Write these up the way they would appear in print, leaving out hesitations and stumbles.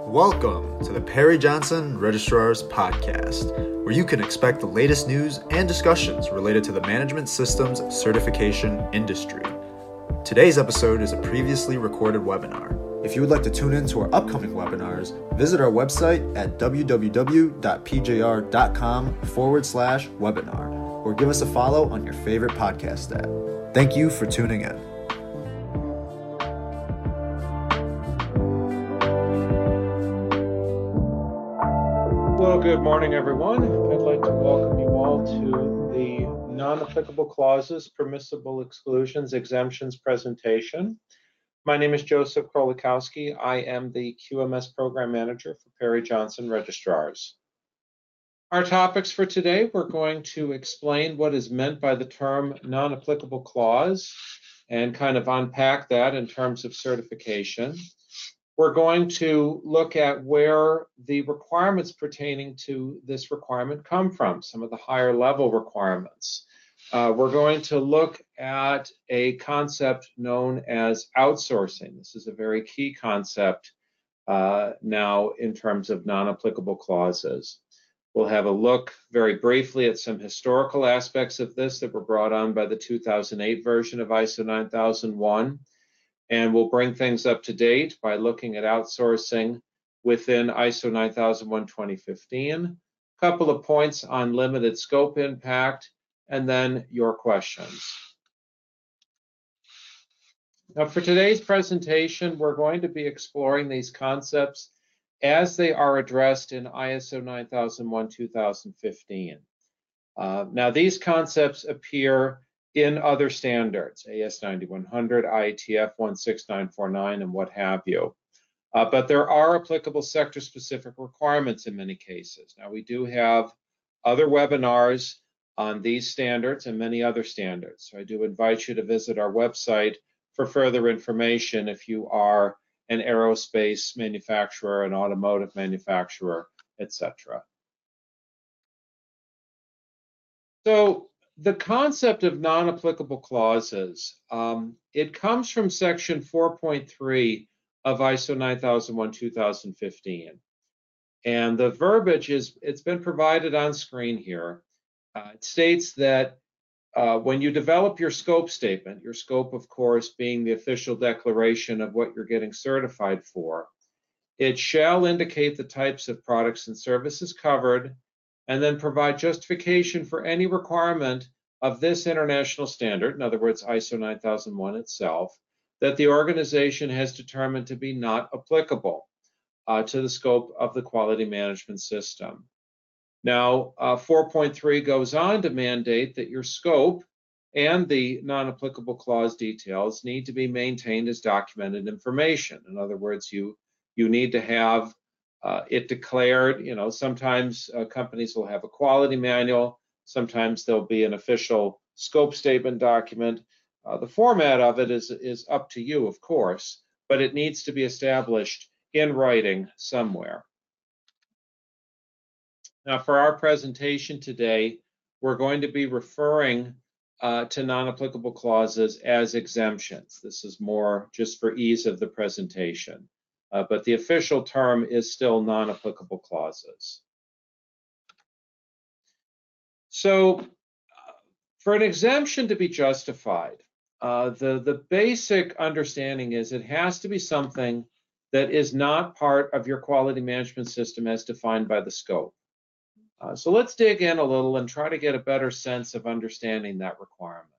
Welcome to the Perry Johnson Registrars Podcast, where you can expect the latest news and discussions related to the management systems certification industry. Today's episode is a previously recorded webinar. If you would like to tune in to our upcoming webinars, visit our website at www.pjr.com/webinar or give us a follow on your favorite podcast app. Thank you for tuning in. Well, good morning, everyone. I'd like to welcome you all to the non-applicable clauses, permissible exclusions, exemptions presentation. My name is Joseph Krolikowski. I am the QMS Program Manager for Perry Johnson Registrars. Our topics for today, we're going to explain what is meant by the term non-applicable clause and kind of unpack that in terms of certification. We're going to look at where the requirements pertaining to this requirement come from, some of the higher level requirements. We're going to look at a concept known as outsourcing. This is a very key concept now in terms of non-applicable clauses. We'll have a look very briefly at some historical aspects of this that were brought on by the 2008 version of ISO 9001. And we'll bring things up to date by looking at outsourcing within ISO 9001:2015, a couple of points on limited scope impact, and then your questions. Now, for today's presentation, we're going to be exploring these concepts as they are addressed in ISO 9001:2015. Now, these concepts appear in other standards, AS 9100, IATF 16949, and what have you. But there are applicable sector-specific requirements in many cases. Now, we do have other webinars on these standards and many other standards. So I do invite you to visit our website for further information if you are an aerospace manufacturer, an automotive manufacturer, etc. So, the concept of non-applicable clauses, it comes from section 4.3 of ISO 9001:2015. And the verbiage it's been provided on screen here. It states that when you develop your scope statement, your scope, of course, being the official declaration of what you're getting certified for, it shall indicate the types of products and services covered, and then provide justification for any requirement of this international standard, in other words, ISO 9001 itself, that the organization has determined to be not applicable to the scope of the quality management system. Now, 4.3 goes on to mandate that your scope and the non-applicable clause details need to be maintained as documented information. In other words, you need to have it declared. Sometimes companies will have a quality manual. Sometimes there'll be an official scope statement document. The format of it is up to you, of course, but it needs to be established in writing somewhere. Now, for our presentation today, we're going to be referring to non-applicable clauses as exemptions. This is more just for ease of the presentation. But the official term is still non-applicable clauses. So for an exemption to be justified, the basic understanding is it has to be something that is not part of your quality management system as defined by the scope. So let's dig in a little and try to get a better sense of understanding that requirement.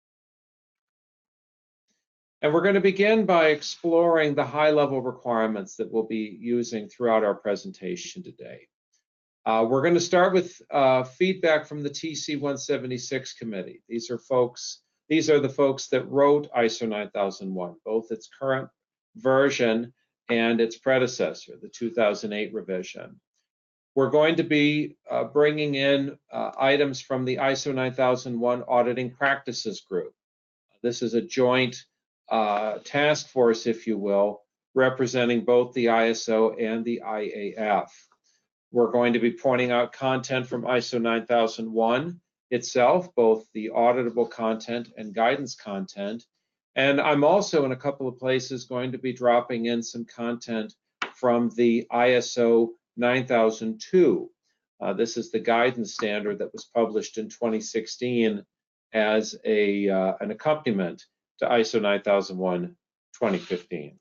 And we're going to begin by exploring the high-level requirements that we'll be using throughout our presentation today. We're going to start with feedback from the TC 176 committee. These are the folks that wrote ISO 9001, both its current version and its predecessor, the 2008 revision. We're going to be bringing in items from the ISO 9001 Auditing Practices Group. This is a joint task force, if you will, representing both the ISO and the IAF. We're going to be pointing out content from ISO 9001 itself, both the auditable content and guidance content. And I'm also in a couple of places going to be dropping in some content from the ISO 9002. This is the guidance standard that was published in 2016 as an accompaniment to ISO 9001 2015.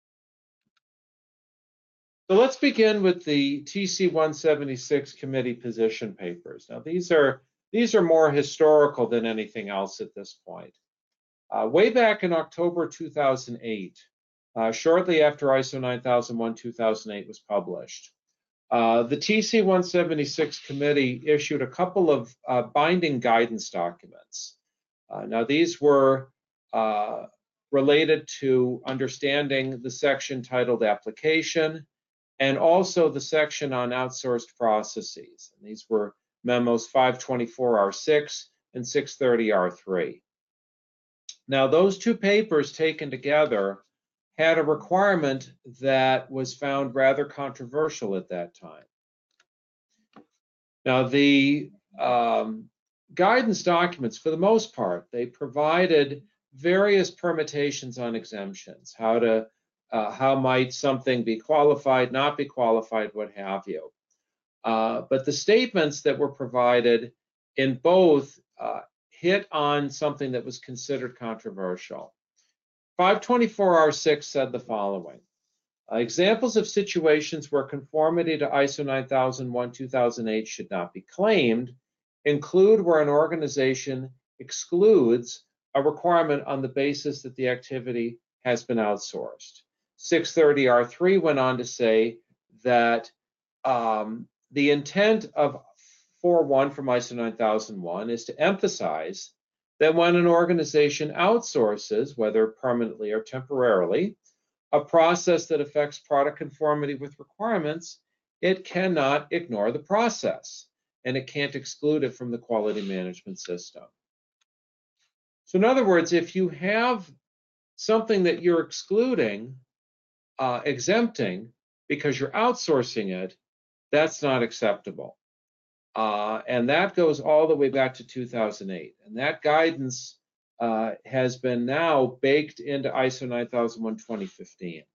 So let's begin with the TC 176 committee position papers. Now these are more historical than anything else at this point. Way back in October 2008, shortly after ISO 9001 2008 was published, the TC 176 committee issued a couple of binding guidance documents. Now these were related to understanding the section titled Application and also the section on outsourced processes. And these were memos 524R6 and 630R3. Now those two papers taken together had a requirement that was found rather controversial at that time. Now the guidance documents, for the most part, they provided various permutations on exemptions, how might something be qualified, not be qualified, what have you. But the statements that were provided in both hit on something that was considered controversial. 524R6 said the following: examples of situations where conformity to ISO 9001 2008 should not be claimed include where an organization excludes a requirement on the basis that the activity has been outsourced. 630R3 went on to say that the intent of 4.1 from ISO 9001 is to emphasize that when an organization outsources, whether permanently or temporarily, a process that affects product conformity with requirements, it cannot ignore the process, and it can't exclude it from the quality management system. So in other words, if you have something that you're excluding, exempting, because you're outsourcing it, that's not acceptable. And that goes all the way back to 2008. And that guidance has been now baked into ISO 9001 2015.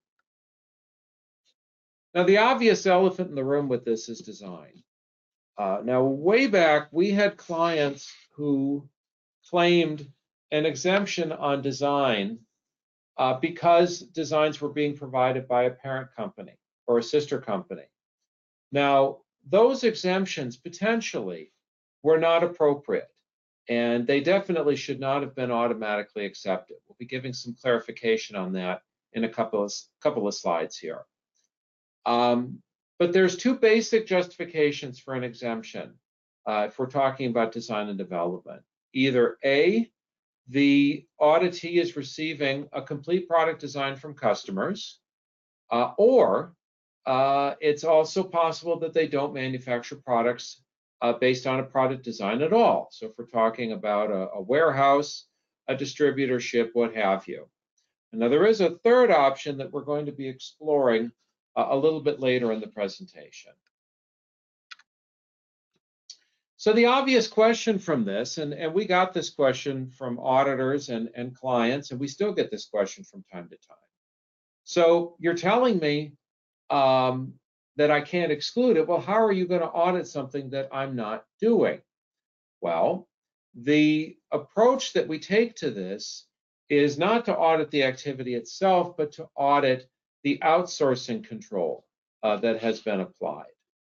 Now, the obvious elephant in the room with this is design. Now, way back, we had clients who claimed an exemption on design because designs were being provided by a parent company or a sister company. Now, those exemptions potentially were not appropriate, and they definitely should not have been automatically accepted. We'll be giving some clarification on that in a couple of slides here. But there's two basic justifications for an exemption if we're talking about design and development. Either A, the auditee is receiving a complete product design from customers, or it's also possible that they don't manufacture products based on a product design at all. So if we're talking about a warehouse, a distributorship, what have you. Now there is a third option that we're going to be exploring a little bit later in the presentation. So the obvious question from this, and we got this question from auditors and clients, and we still get this question from time to time. So you're telling me that I can't exclude it. Well, how are you going to audit something that I'm not doing? Well, the approach that we take to this is not to audit the activity itself, but to audit the outsourcing control that has been applied.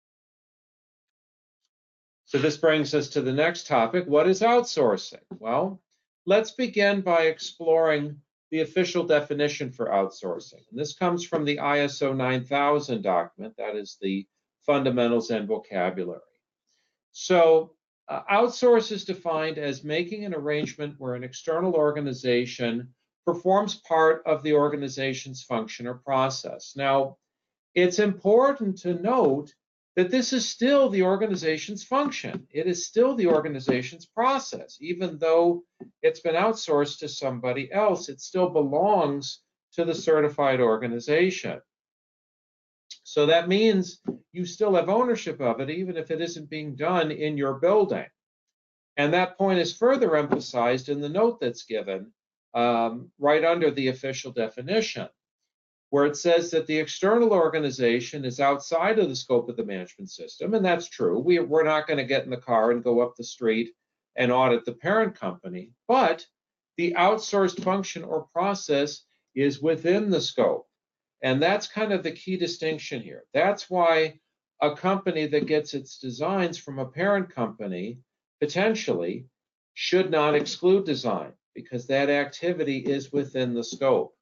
So this brings us to the next topic. What is outsourcing? Well, let's begin by exploring the official definition for outsourcing. And this comes from the ISO 9000 document, that is the fundamentals and vocabulary. So outsource is defined as making an arrangement where an external organization performs part of the organization's function or process. Now, it's important to note that this is still the organization's function. It is still the organization's process. Even though it's been outsourced to somebody else, it still belongs to the certified organization. So that means you still have ownership of it, even if it isn't being done in your building. And that point is further emphasized in the note that's given right under the official definition. where it says that the external organization is outside of the scope of the management system, and that's true. We're not going to get in the car and go up the street and audit the parent company, but the outsourced function or process is within the scope. And that's kind of the key distinction here. That's why a company that gets its designs from a parent company potentially should not exclude design, because that activity is within the scope.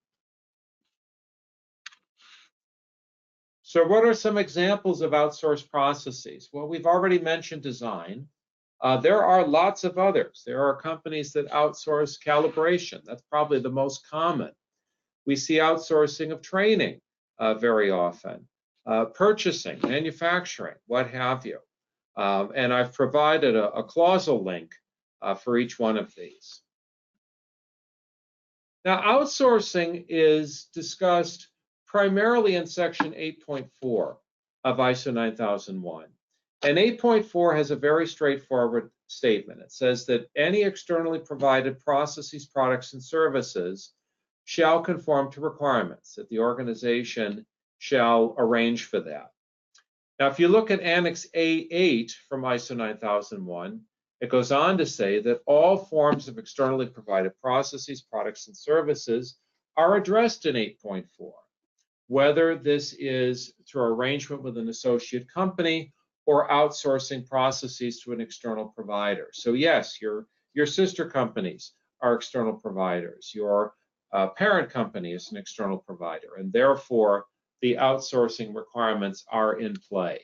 So what are some examples of outsourced processes? Well, we've already mentioned design. There are lots of others. There are companies that outsource calibration. That's probably the most common. We see outsourcing of training very often, purchasing, manufacturing, what have you. And I've provided a clausal link for each one of these. Now, outsourcing is discussed primarily in section 8.4 of ISO 9001. And 8.4 has a very straightforward statement. It says that any externally provided processes, products, and services shall conform to requirements, that the organization shall arrange for that. Now, if you look at Annex A8 from ISO 9001, it goes on to say that all forms of externally provided processes, products, and services are addressed in 8.4, whether this is through arrangement with an associate company or outsourcing processes to an external provider. So yes, your sister companies are external providers. Your parent company is an external provider, and therefore the outsourcing requirements are in play.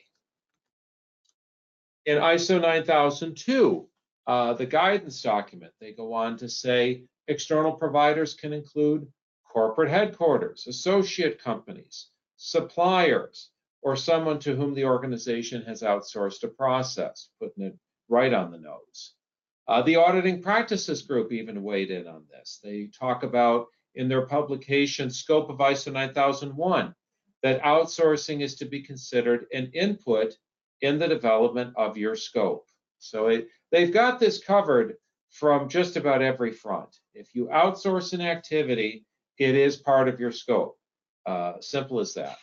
In ISO 9002, the guidance document, they go on to say external providers can include corporate headquarters, associate companies, suppliers, or someone to whom the organization has outsourced a process, putting it right on the nose. The Auditing Practices Group even weighed in on this. They talk about, in their publication, Scope of ISO 9001, that outsourcing is to be considered an input in the development of your scope. So they've got this covered from just about every front. If you outsource an activity, it is part of your scope. Simple as that.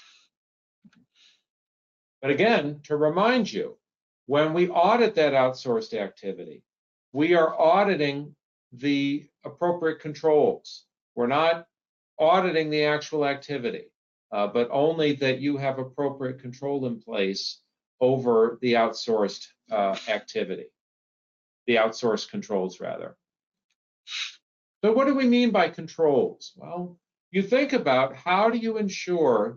But again, to remind you, when we audit that outsourced activity, we are auditing the appropriate controls. We're not auditing the actual activity, but only that you have appropriate control in place over the outsourced activity, the outsourced controls rather. So what do we mean by controls? Well, you think about, how do you ensure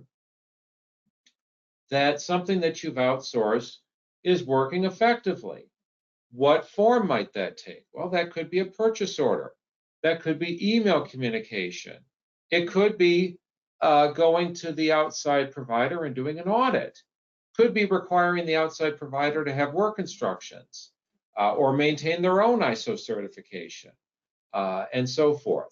that something that you've outsourced is working effectively? What form might that take? Well, that could be a purchase order. That could be email communication. It could be going to the outside provider and doing an audit. Could be requiring the outside provider to have work instructions or maintain their own ISO certification and so forth.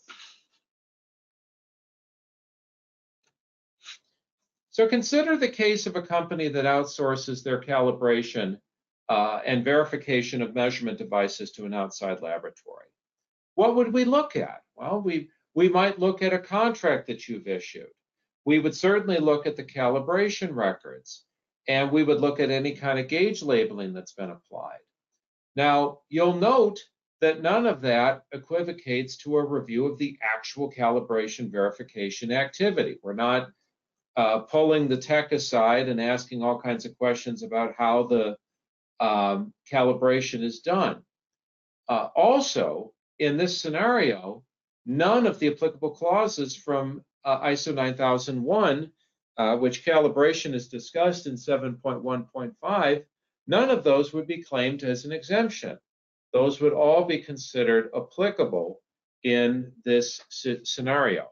So consider the case of a company that outsources their calibration and verification of measurement devices to an outside laboratory. What would we look at? Well, we might look at a contract that you've issued. We would certainly look at the calibration records, and we would look at any kind of gauge labeling that's been applied. Now, you'll note that none of that equivocates to a review of the actual calibration verification activity. We're not pulling the tech aside and asking all kinds of questions about how the calibration is done. Also, in this scenario, none of the applicable clauses from ISO 9001, which calibration is discussed in 7.1.5, none of those would be claimed as an exemption. Those would all be considered applicable in this scenario.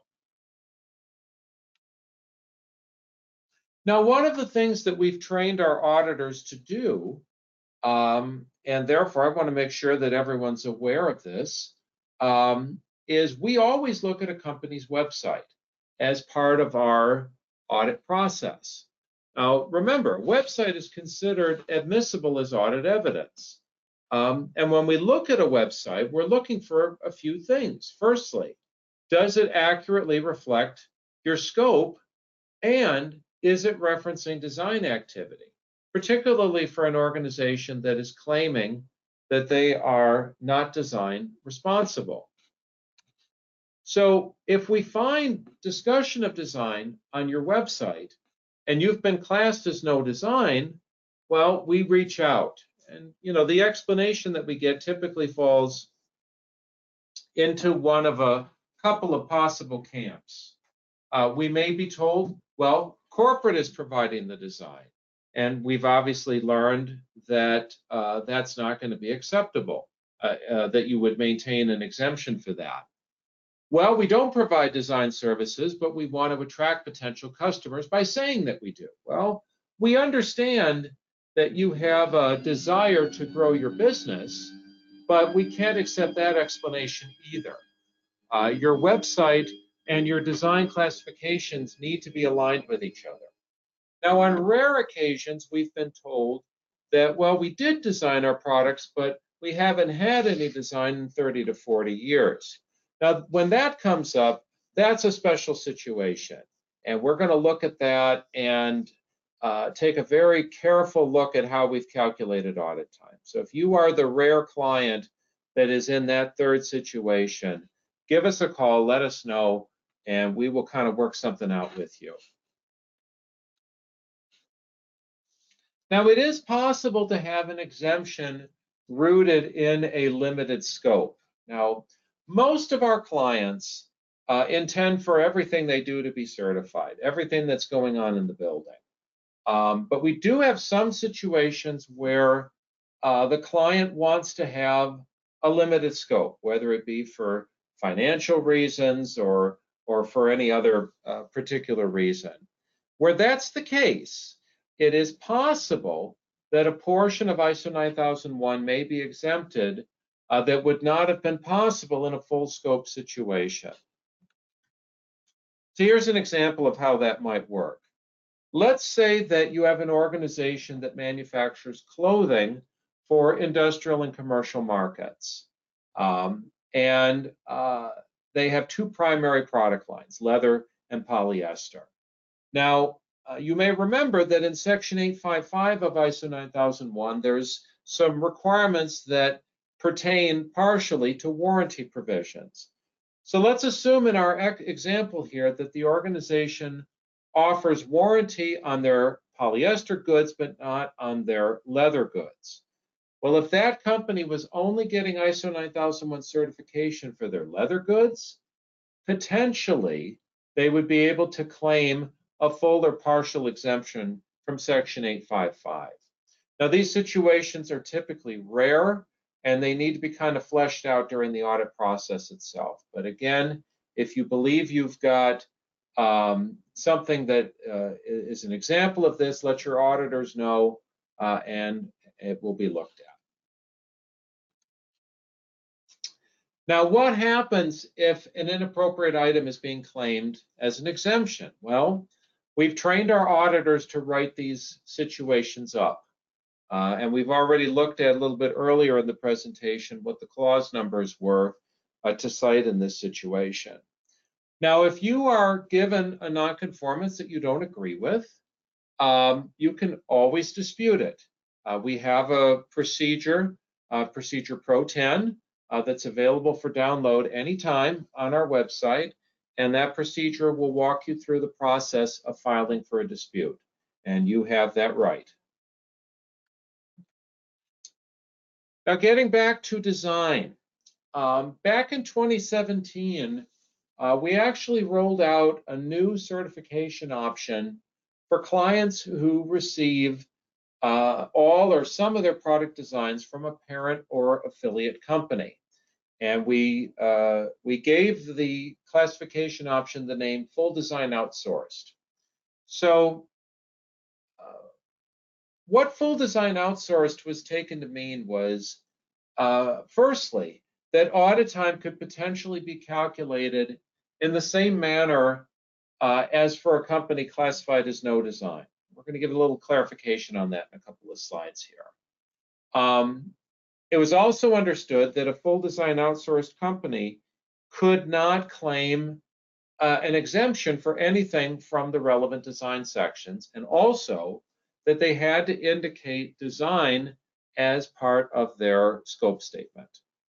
Now, one of the things that we've trained our auditors to do, and therefore I want to make sure that everyone's aware of this, is we always look at a company's website as part of our audit process. Now, remember, website is considered admissible as audit evidence. And when we look at a website, we're looking for a few things. Firstly, does it accurately reflect your scope And is it referencing design activity, particularly for an organization that is claiming that they are not design responsible? So if we find discussion of design on your website and you've been classed as no design, well, we reach out. And the explanation that we get typically falls into one of a couple of possible camps. We may be told, well, corporate is providing the design. And we've obviously learned that that's not going to be acceptable, that you would maintain an exemption for that. Well, we don't provide design services, but we want to attract potential customers by saying that we do. Well, we understand that you have a desire to grow your business, but we can't accept that explanation either. Your website and your design classifications need to be aligned with each other. Now, on rare occasions, we've been told that, well, we did design our products, but we haven't had any design in 30 to 40 years. Now, when that comes up, that's a special situation. And we're going to look at that and take a very careful look at how we've calculated audit time. So if you are the rare client that is in that third situation, give us a call, let us know, and we will kind of work something out with you. Now, it is possible to have an exemption rooted in a limited scope. Now, most of our clients intend for everything they do to be certified, everything that's going on in the building. But we do have some situations where the client wants to have a limited scope, whether it be for financial reasons or for any other particular reason. Where that's the case, it is possible that a portion of ISO 9001 may be exempted that would not have been possible in a full scope situation. So here's an example of how that might work. Let's say that you have an organization that manufactures clothing for industrial and commercial markets. And they have two primary product lines, leather and polyester. Now, you may remember that in Section 855 of ISO 9001, there's some requirements that pertain partially to warranty provisions. So let's assume in our example here that the organization offers warranty on their polyester goods, but not on their leather goods. Well, if that company was only getting ISO 9001 certification for their leather goods, potentially they would be able to claim a full or partial exemption from Section 855. Now, these situations are typically rare, and they need to be kind of fleshed out during the audit process itself. But again, if you believe you've got something that is an example of this, let your auditors know, and it will be looked at. Now, what happens if an inappropriate item is being claimed as an exemption? Well, we've trained our auditors to write these situations up. And we've already looked at a little bit earlier in the presentation what the clause numbers were to cite in this situation. Now, if you are given a nonconformance that you don't agree with, you can always dispute it. We have a procedure, Procedure Pro 10, that's available for download anytime on our website, and that procedure will walk you through the process of filing for a dispute, and you have that right. Now, getting back to design, back in 2017, we actually rolled out a new certification option for clients who receive all or some of their product designs from a parent or affiliate company. And we gave the classification option the name Full Design Outsourced. So what Full Design Outsourced was taken to mean was, firstly, that audit time could potentially be calculated in the same manner as for a company classified as no design. We're going to give a little clarification on that in a couple of slides here. It was also understood that a full design outsourced company could not claim an exemption for anything from the relevant design sections, and also that they had to indicate design as part of their scope statement.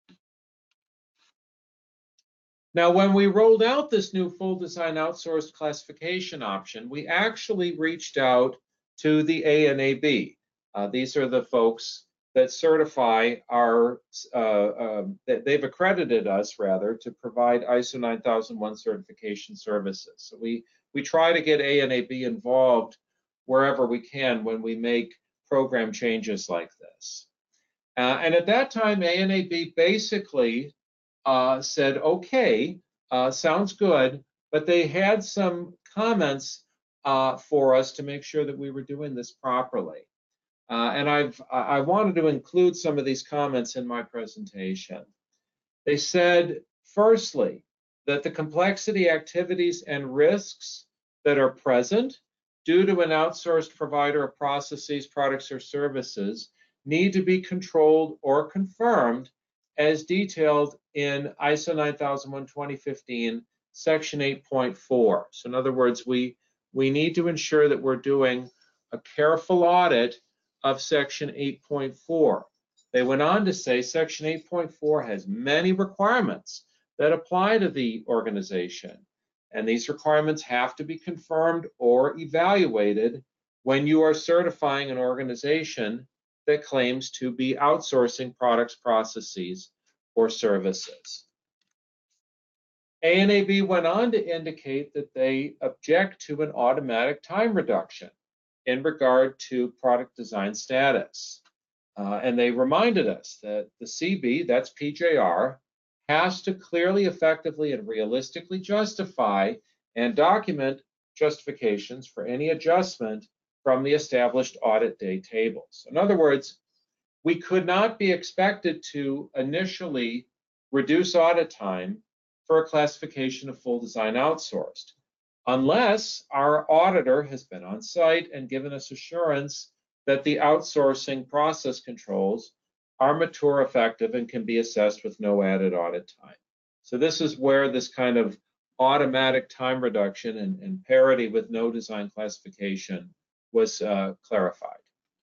Now, when we rolled out this new full design outsourced classification option, we actually reached out to the ANAB. These are the folks that certify our, they've accredited us rather to provide ISO 9001 certification services. So we try to get ANAB involved wherever we can when we make program changes like this. And at that time, ANAB basically said, okay, sounds good, but they had some comments for us to make sure that we were doing this properly. And I wanted to include some of these comments in my presentation. They said, firstly, that the complexity, activities, and risks that are present due to an outsourced provider of processes, products, or services need to be controlled or confirmed as detailed in ISO 9001:2015, Section 8.4. So in other words, we need to ensure that we're doing a careful audit of Section 8.4. They went on to say Section 8.4 has many requirements that apply to the organization, and these requirements have to be confirmed or evaluated when you are certifying an organization that claims to be outsourcing products, processes, or services. ANAB went on to indicate that they object to an automatic time reduction in regard to product design status. And they reminded us that the CB, that's PJR, has to clearly, effectively, and realistically justify and document justifications for any adjustment from the established audit day tables. In other words, we could not be expected to initially reduce audit time for a classification of full design outsourced, unless our auditor has been on site and given us assurance that the outsourcing process controls are mature, effective, and can be assessed with no added audit time. So this is where this kind of automatic time reduction and parity with no design classification was clarified.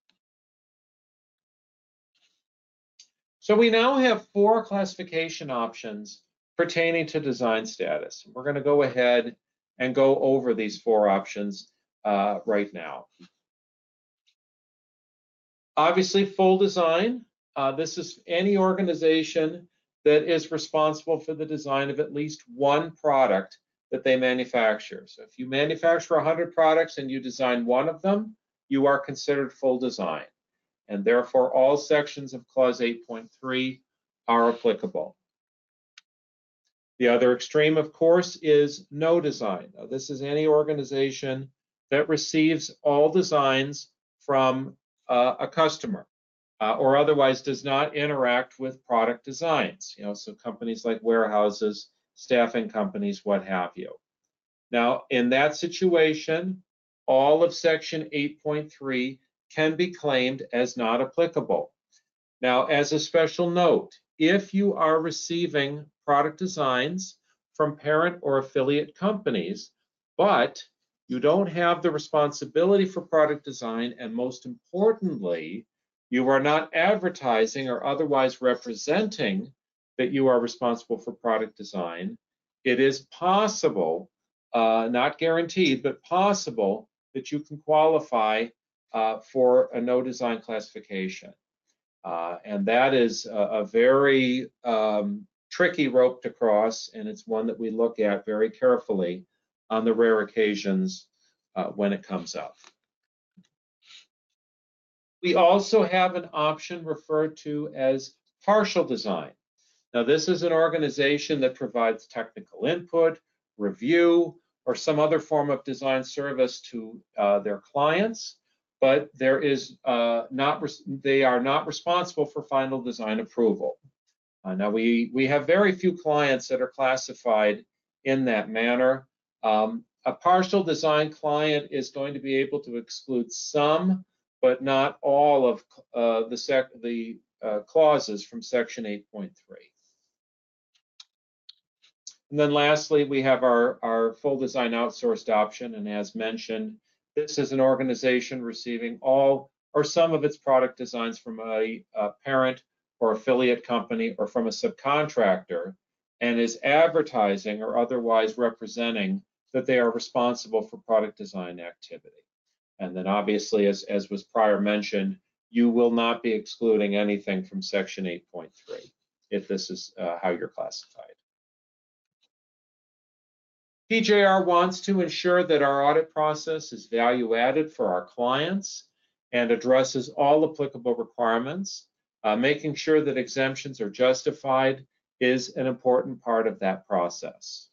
So we now have 4 classification options pertaining to design status. We're going to go ahead and go over these 4 options right now. Obviously, full design. This is any organization that is responsible for the design of at least one product that they manufacture. So if you manufacture 100 products and you design one of them, you are considered full design. And therefore, all sections of Clause 8.3 are applicable. The other extreme, of course, is no design. Now, this is any organization that receives all designs from a customer or otherwise does not interact with product designs. So companies like warehouses, staffing companies, what have you. Now, in that situation, all of Section 8.3 can be claimed as not applicable. Now, as a special note, if you are receiving product designs from parent or affiliate companies, but you don't have the responsibility for product design, and most importantly, you are not advertising or otherwise representing that you are responsible for product design, it is possible, not guaranteed, but possible that you can qualify for a no design classification. And that is a very tricky rope to cross, and it's one that we look at very carefully on the rare occasions when it comes up. We also have an option referred to as partial design. Now, this is an organization that provides technical input, review, or some other form of design service to their clients, but they are not responsible for final design approval. Now, we have very few clients that are classified in that manner. A partial design client is going to be able to exclude some, but not all of the clauses from Section 8.3. And then lastly, we have our full design outsourced option. And as mentioned, this is an organization receiving all or some of its product designs from a parent or affiliate company or from a subcontractor, and is advertising or otherwise representing that they are responsible for product design activity. And then obviously, as was prior mentioned, you will not be excluding anything from Section 8.3 if this is how you're classified. PJR wants to ensure that our audit process is value added for our clients and addresses all applicable requirements. Making sure that exemptions are justified is an important part of that process.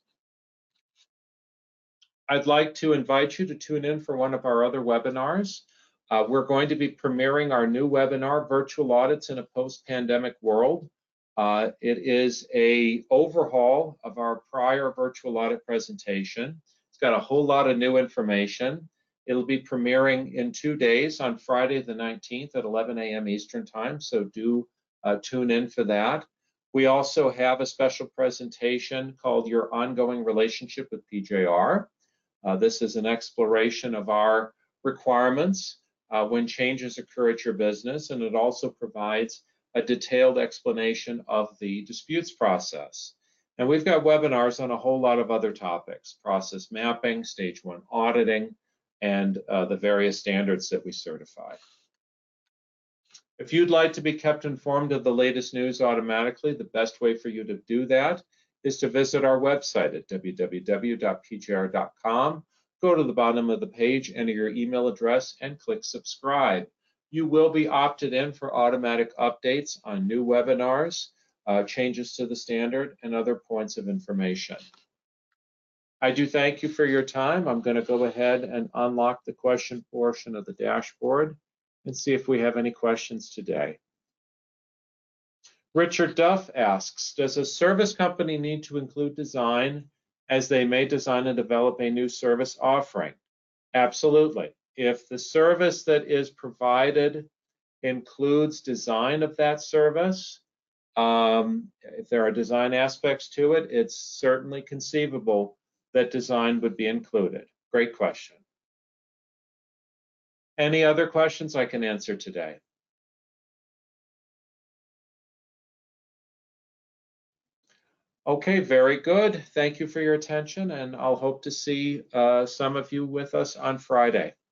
I'd like to invite you to tune in for one of our other webinars. We're going to be premiering our new webinar, Virtual Audits in a Post-Pandemic World. It is an overhaul of our prior virtual audit presentation. It's got a whole lot of new information. It'll be premiering in 2 days on Friday the 19th at 11 a.m. Eastern Time, so do tune in for that. We also have a special presentation called Your Ongoing Relationship with PJR. This is an exploration of our requirements when changes occur at your business, and it also provides a detailed explanation of the disputes process. And we've got webinars on a whole lot of other topics: process mapping, stage 1 auditing, and the various standards that we certify. If you'd like to be kept informed of the latest news automatically, the best way for you to do that is to visit our website at www.pjr.com. Go to the bottom of the page, enter your email address, and click subscribe. You will be opted in for automatic updates on new webinars, changes to the standard, and other points of information. I do thank you for your time. I'm going to go ahead and unlock the question portion of the dashboard and see if we have any questions today. Richard Duff asks, does a service company need to include design as they may design and develop a new service offering? Absolutely. If the service that is provided includes design of that service, if there are design aspects to it, it's certainly conceivable that design would be included. Great question. Any other questions I can answer today? Okay, very good. Thank you for your attention, and I'll hope to see some of you with us on Friday.